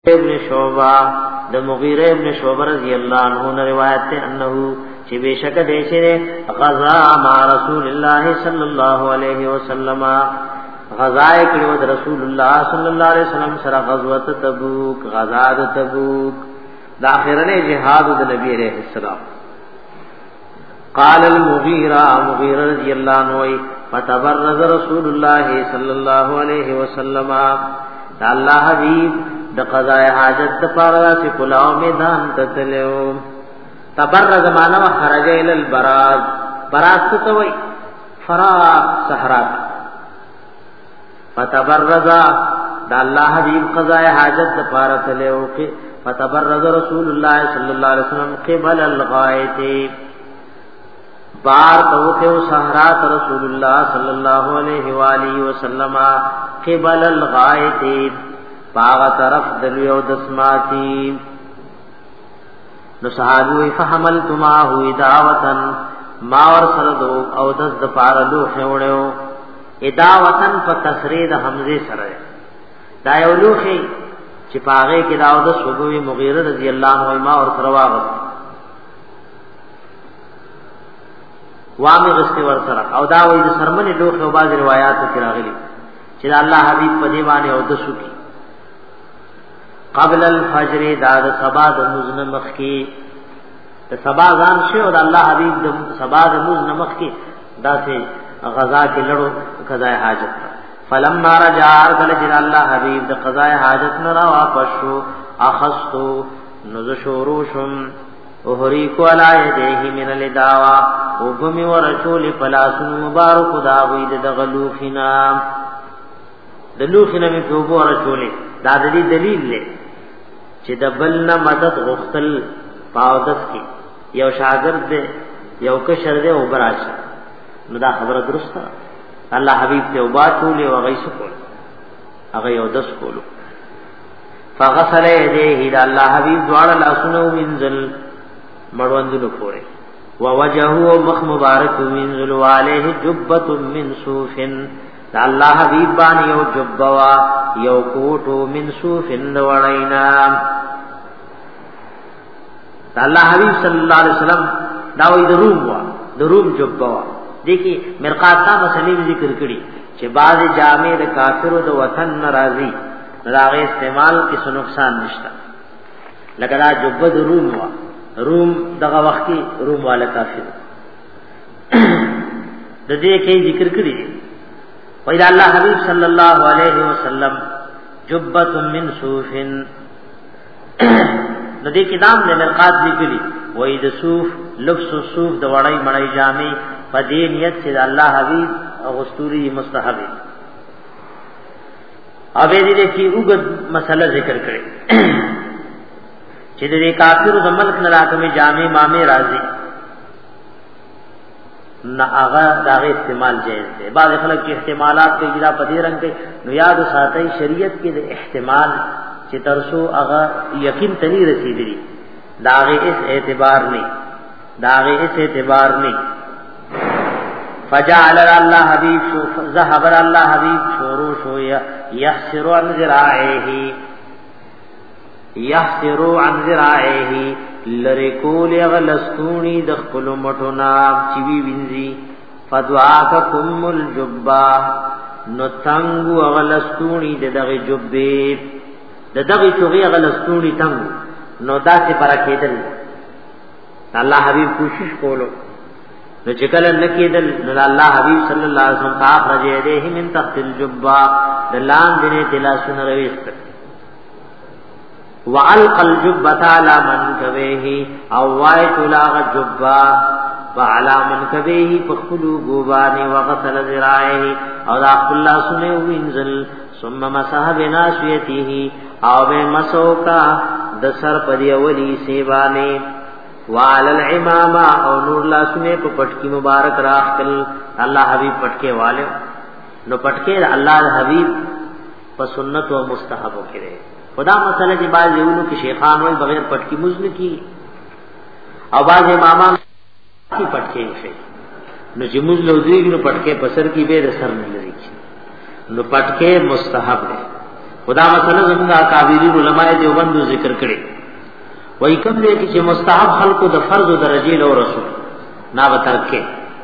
ابن شعبہ د مغیرہ ابن شعبہ رضی اللہ عنہ نے روایت ہے انه چې بشک دیشه غزا مع رسول الله صلی الله علیه وسلم غزا کړو د رسول الله صلی الله علیه وسلم سره غزوه تبوک غزا د تبوک د اخرنه جهاد د نبی علیہ السلام قال المغیرہ رضی اللہ عنہ فتبرز رسول الله صلی الله علیه وسلم الله حبیب د قضاء حاجت د پاره چې کلاو میدان ته تلو تبرز معنا خرج الى البراز براز ته وای فراغ صحرا فتبرز د الله حبیب قضاء حاجت د پاره تلو کې فتبرز رسول الله صلی الله علیه وسلم قبل الغایت بار توته صحرا رسول الله صلی الله علیه و آله وسلم قبل الغایت باغ طرف دلیو دسماتی نو صحابی فحملت ما ہوئی دعوتن ما ورسلدو او دس دپارلو خیوڑیو اداوتن پا کسرید حمزی سره دا یولو خی چی پاغی کی داو دس وگوی مغیر رضی اللہ عنہ ما ورسرواغت وامی غستی ورسر او داوی دا سرمنی لوخ و باز روایاتو کی راغلی چی دا اللہ حبیب پا دیوانی او دسو کی قبل الفجر داد سبا د مزن مخ کی ته سبا ځان شي او د الله حبیب د سبا د مزن مخ کی دا سه غزا کې لړو قضاء حاجت فلما رجع ارسل الله حبیب د قضاء حاجت نه را واپس شو اخذتو نذ شوروشم اوهری کو علی یده من الدعوا او بمی ورسول پلاس مبارک دا وید د غلوخنا د لوخنا می په بو ورسول دا د دلیل له چې د بلنا مدد غختل پاودس کی یو شاګرد دې یو کشر دې او براشه نو دا خبره درسته الله حبیب ته وبا ټولې او غیس کول هغه یو دس کولو فغسل یده د الله حبیب دواړه لاسونو وینځل مړوندونو پورې ووجهه مخ مبارک وینځل علیه جبۃ من صوف دا الله حبیب باندې یو جبوا یو کوټو من صوفن وړینا دا الله حبیب صلی الله علیه وسلم دا وې د روم جبوا دیکي مرقات تا مسلې ذکر کړي چې بعض جامع د کافرو د وطن ناراضي راغې استعمال کې څه نقصان نشته لکه دا جبه د روم دغه وخت کې روم والا کافر د دې کې ذکر کړي وإذا الله حبيب صلى الله عليه وسلم جبة من صوف ندی کتاب نے مرقات ذکری وإذ صوف لبس الصوف د وړای مړای جامې په دې نیت چې الله حبیب غستوري مستحب او دې کې وګد مسله ذکر کړي چې دې کافر د ملک نه راکمه جامې مامې راځي نا آغا داغه استعمال جائز ہے بعض خلک کی احتمالات کے اجرا پدی رنگ کے نو یاد ساتي شریعت کې د احتمال چې ترسو آغا یقین تنی رسیدلی داغه اس اعتبار نہیں فجعل الله حبیب شو ذهب الله حبیب شورو شو يحسر عن ذراعه لریکول غلستونی د خپل مټونا چې وی وینځي فدعاکم الجبا نو څنګه غلستونی دغه جبې دغه چوغي غلستونی څنګه نو داسې برکېدل الله حبیب کوشش کولو نو چې کله نکیدل نو الله حبیب صلی الله علیه وسلم اخرج یده من تحت الجبا دلان دینه تلاسن رويست وعلق الجبة على منكبه او وایت لاغ جبا وعلى منكبه فخلو غبان وغسل ذراعه او ذاق الله سنه وینزل ثم مسح بناسيته او به مسوکا د سر پدی اولی سیبانه وعلى العمامه او نور الله سنه په پټکی مبارک راخل الله حبیب پټکے والے نو پټکے الله حبیب په سنت او مستحب کړي خدا مسئلہ دی باز یونو کی شیخان ہوئی بغیر پٹکی مزن کی او باز امامان کی پٹکے شي نو چې مزل وزیږي نو پټکے پسر کی به سر نه لري نو پټکے مستحب دی خدا مثلا زموږ اکابرین علماء دیوبند ذکر کړي وای کوم دې چې مستحب خلقو د فرض درجه له رسول نا وترکه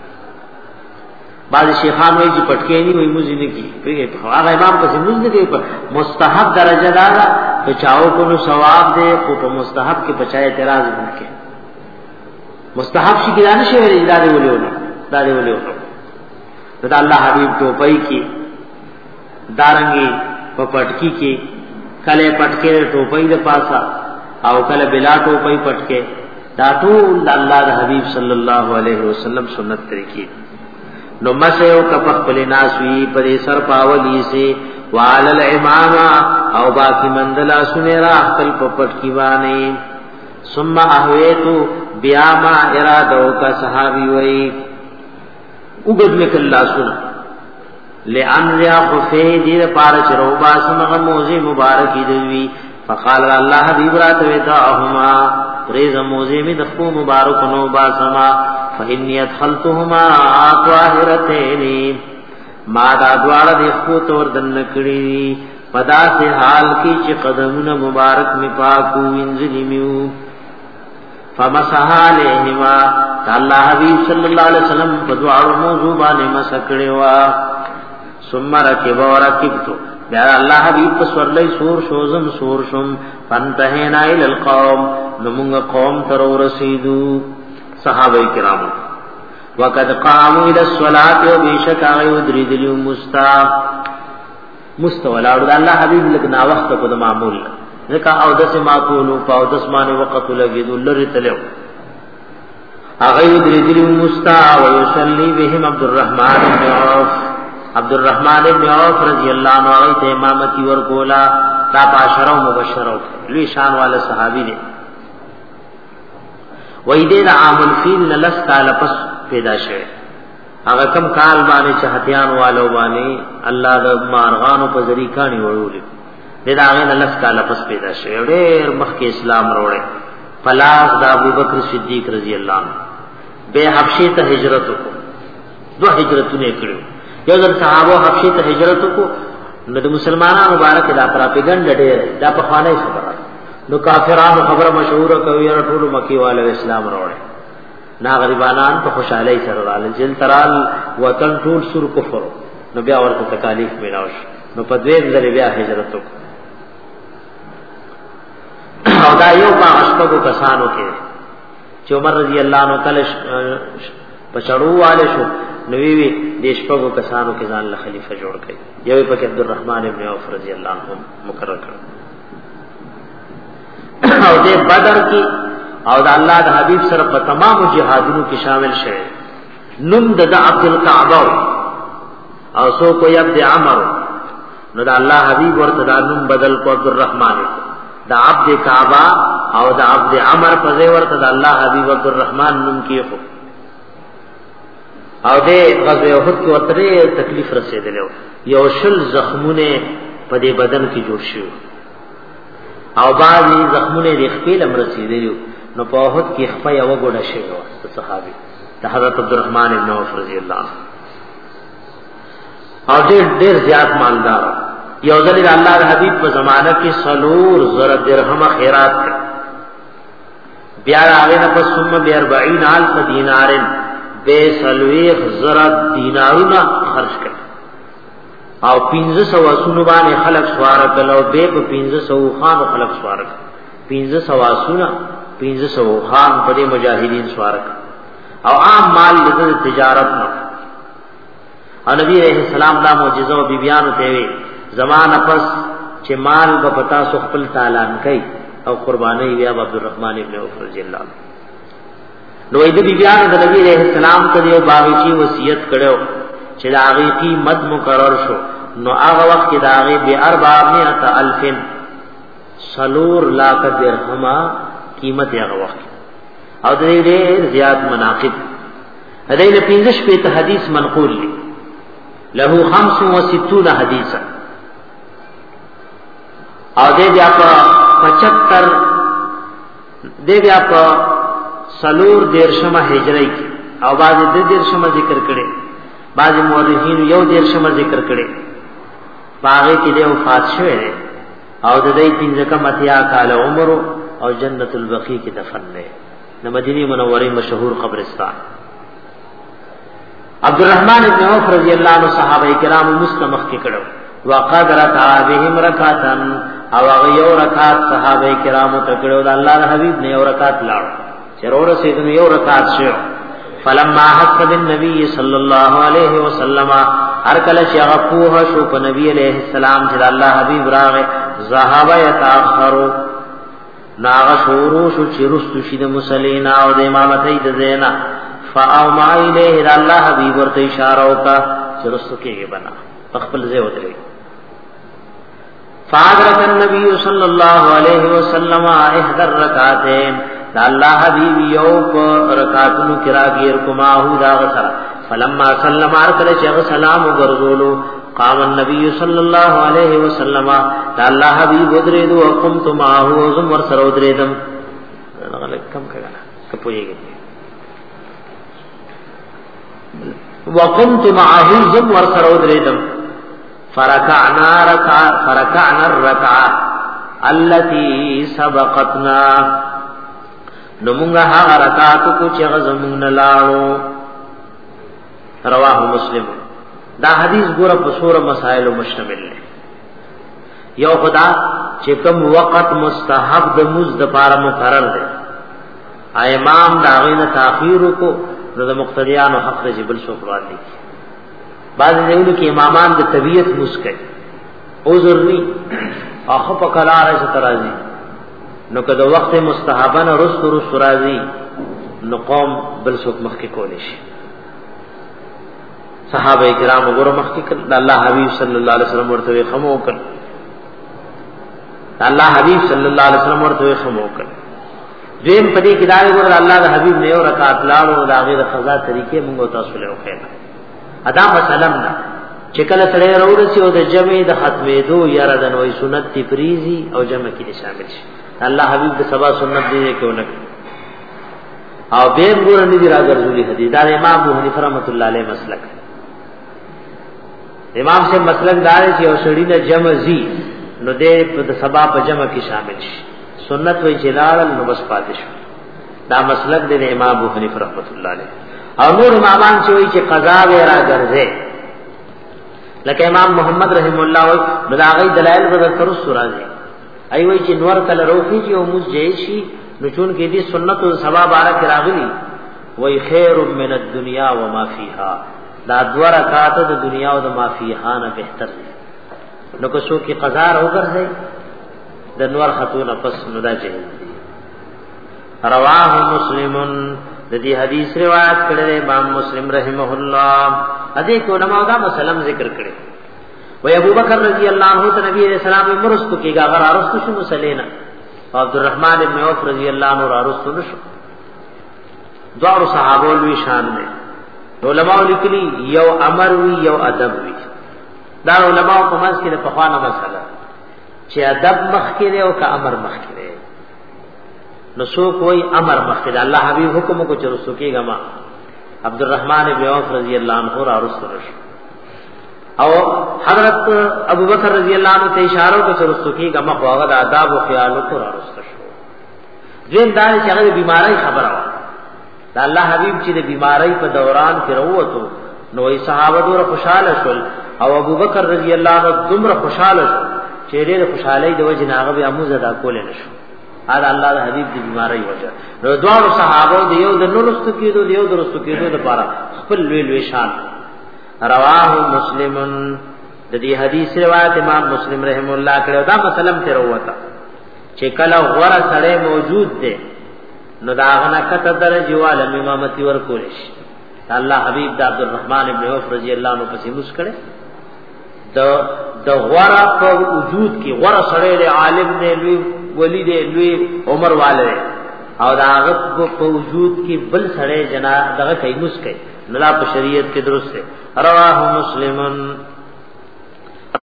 بعض شیخان وایي چې پټکې نه وي موږ نه کی په هغه امام پسې موږ نه دی مستحب درجه دا ته چاو کو نو ثواب دی خو په مستحب کې بچای اعتراض نه کوي مستحب شي کې نه شي ویل دا دی ولې دا الله حبیب ټوپۍ کې دارنګي په پټکی کې کله پټکې ټوپۍ د پاسا او کله بلا ټوپۍ پټکې دا ټول د الله د حبیب صلی الله علیه وسلم سنت طریقې نو مسیو کپخ پلی ناسوی پر سر پاولی سے وعلى الامام او باقی مندلا سنرا خپل پپټ کی وانی ثم احویتو بیا ما ارادو کا صحابی وئی وګد نکلا سن لئن یا خفی دیر پارچ روبا سمغ موزی مبارکی دوی فقال الله حبیب رات وداهما ریز موزی می دخو مبارک نو با سما فإني ادخلتهما طاهرتين ما دا دوار د خو تور دن کړي پدا سے حال کی چې قدمونه مبارک می پاکو انزلی میو فمسح علیهما الله حبیب صلی الله علیه وسلم په دوار موضوع باندې مسکړي وا ثم ركب وركبت بیا الله حبیب په سورلې سور شم فانتهینا الى القوم نمغ قوم تر ورسیدو صحابه کرام وقد قاموا الى الصلاه وبشك يدريدلوا مستولاړو الله حبيب لګنا وخت په معمول ځکه او د سماتونو په د اسمانه وخت لګیدو لری تلو هغه يدريدلوا مستا ويصلي بهم عبد الرحمن بن عوف رضی الله عنه هغه ته امامتي ورکولا دا باشر او مبشر لوی شان والے صحابي دي وای دې د عام الفیل لس کال پس پیدا شوه هغه کم کال باندې چهتیان والو باندې الله د مارغانو په ذریعہ کانی وړولې دې دا هغه لس کال پس پیدا شوه ډېر مخکې اسلام وروړي پلاس د ابوبکر صدیق رضی الله عنه به حبشې ته هجرت وکړه دوه هجرتونه کړو یو ځل صحابه حبشې ته هجرت وکړو نو د مسلمانانو مبارک دا پراپګاندا ډېر دا په خوانه خبره نو کافرانو خبره مشهور کوي ټول مکی والے اسلام وروړي نا غریبانان په خوشاله سره راځي جن ترال وطن ټول سر کفر نو بیا ورته تکالیف ملاوش نو په دې ځل بیا هجرت او دا یو په اشبو کسانو کې چې عمر رضی الله عنه کله پچړو والے شو نو وی دیش په کسانو کې ځان له خلیفہ جوړ کړي یو په عبد الرحمن ابن عوف رضی الله عنه مقرر کړ او دې بدر کې او د الله د حبيب سره په تمام جهادونو کې شامل شوه نوم د عبد الکعبه او سو کو عبد عمر نو د الله حبيب ورته د نوم بدل کو عبد الرحمن د عبد کعبه او د عبد عمر په ځای ورته د الله حبيب عبد الرحمن نوم کیو او دې غزوه احد کې ورته تکلیف رسیدلو یو شل زخمونه په دې بدن کې جوړ شو او بعضی زخمونه د خپل امر رسیدلو نو په احد کې خپل یو ګډه شوی و صحابي د حضرت عبدالرحمن ابن عوف رضی الله عنه او ډېر زیات مالدار یو ځل د الله د حبيب په زمانہ کې سلور زر درهم خیرات کړ بیا هغه نه په ثم 40,000 دینار به سلويخ زر دینارونه خرج کړ او 1500 سونو باندې خلق سوار کلو به په 1500 خان خلق سوار 1500 سونه 1500 خان په مجاهدین سوار او عام مال د تجارت نه او نبی رحم السلام دا معجزه او بیبیان ته وی زمانہ پس چې مال په پتا سو خپل تعالی کوي او قرباني بیا عبدالرحمن ابن عوف رضی الله عنه نو دې بیبیان د نبی رحم السلام ته یو باغچی وصیت کړو چې دا غي قیمت مقرر شو نو هغه وخت کې دا غي به 400,000 سلور لاک درهم قیمت هغه وخت او دې ډېر زیات مناقب هدايه له 15 په حدیث منقول دي له 65 حدیثا او دې بیا په 75 دې بیا په سلور دیرشمه هجری او بعد دې دیرشمه ذکر کړي بعض مورخین یو دیرشمه ذکر کړي باغې کې د وفات شوه او د دې پنځه کم اتیا کال عمر او جنت البقیع کې دفن دی د مدینه منوره مشهور قبرستان. عبدالرحمن ابن عوف رضی اللہ عنہ صحابہ کرام مستمخ کې کړو وقد رکع بهم رکعتا او یو رکعت صحابه کرام ته کړو د الله حبیب نه یو رکعت لاړ چرور سیدنه یو رکعت شو. فلما حق بالنبي صلی الله علیه وسلم هر کله چې هغه په شو په نبی علیہ السلام چې الله حبیب راغه ذهب يتاخروا ناغه شورو شو چې رستو شي د مسلینا او د امامتۍ د زینا فاوما الیه الله حبیب ورته اشاره وکړه چې رستو کېږي بنا خپل ځای ودرې. فادرک النبي صلی الله علیه وسلم احد الرکعتين الله حبیب یو په رکعاتونو کې راګیر کوما هو دا غسر فلما سلم ارکل چې سلام وګرځولو قام النبي صلی الله علیه وسلم الله حبیب ودرېدو وقمت معه زمر سره ودرېدم غلط کم کړه کپويږي وقمت معه زمر سره ودرېدم فركعنا الركعه التي سبقتنا نمونگا ها رکعاتو کو چې غزمون لاړو. رواه مسلم. دا حدیث ګوره په سوره مسائل مشتمل دی. یو خدا چې کوم وخت مستحب د مز د پاره مقرر دی امام دا غینه تاخير کو د مقتدیانو حق جبل سو قران دی. بعض دیونه کې امامان د طبيعت مسکه عذر ني اخو په کلار څه ترازی نو کله وخت مستحبن رست راضی نو قوم بل څوک مخکې کولی شي. صحابه کرام وګورو مخکې کړه الله حبیب صلی الله علیه وسلم ورته خمو کړ الله حبیب صلی الله علیه وسلم ورته خمو کړ. دین پدې کې دا وګورو الله د حبیب نه یو رکعت لاړو دا غیر قضا طریقې موږ تاسو له وخینا ادا مسلم نه چې کله سره ورسې او د جمع د ختمې دو یاره د نوې سنت تفریزی او جمع کې شامل شي. الله حبیب د سبا سنت دی کېونه او به ګور نه دی راګرځولي حدیث دا امام ابو حنیفه رحمۃ اللہ علیہ مسلک امام سے مسلک دار چې او شړی نه جمع زی نو دې په سبا په جمع کې شامل شي سنت وی جلال نو بس پاتې شو. دا مسلک د امام ابو حنیفه رحمۃ اللہ علیہ او نور امامان چې وی چې قضا و راګرځي لکه امام محمد رحم الله وی مداغی دلائل بدل تر سورازی ای وی چې نور کله روخی چې او موږ جیشي نو چون کې دي سنت او ثواب بارک راغلی وی خیر من الدنيا وما فيها دا دوه رکعات د دنیا او د ما فيها نه بهتر نو کو شو کې قضا وګرځي د نور خاتون پس نو دا چي. رواه مسلمون د دې حدیث روایت کړي امام مسلم رحمه الله. ادي کو علماء دا مسلم ذکر کړي و ابو بکر رضی اللہ عنہ ته نبی علیہ السلام مرستو کیگا اگر ارستو شو مسلینا عبدالرحمن ابن عوف رضی اللہ عنہ ارستو نشو دوار صحابہ لوی شان میں علماء لکلی یو امر وی یو ادب وی دا علماء په منځ کې په خوانه مسله چې ادب مخکره او کا امر مخکره نو سو کوئی امر مخکره الله حبیب حکم کو چرسو کیگا ما عبدالرحمن ابن عوف رضی اللہ عنہ ارستو نشو او حضرت ابو بکر رضی اللہ عنہ ته اشاره کو چرستو کی غمه خواغه د آداب او خیال کو راست شو. دین دار چې هغه بیماری خبره و دا الله حبیب چې د بیماری په دوران کې وروته نو ای صحابه دور خوشاله شول او ابو بکر رضی اللہ عنہ دومره خوشاله شو چې ډېر خوشالۍ د وجه ناغه به اموزه دا کول نه شو. دا الله د حبیب د بیماری وجه نو دوه صحابه د یو د نورستو کېدو د یو درستو کېدو لپاره خپل لوی شان. رواه مسلمن د دې حدیث روایت امام مسلم رحم الله کړه دا مسلم ته وروته چې کله غوړه سره موجود دی نو دا غنا کته درجه والا امامتي ورکول شي. الله حبیب د عبدالرحمن ابن عوف رضی الله عنه پسې موس کړه د غوړه په وجود کې غوړه سره عالم دی لوی ولی دی لوی عمر والے او دا هغه په وجود کې بل سره جنا دغه کوي موس کوي نلا په شریعت کې درست ہے. رواه مسلمن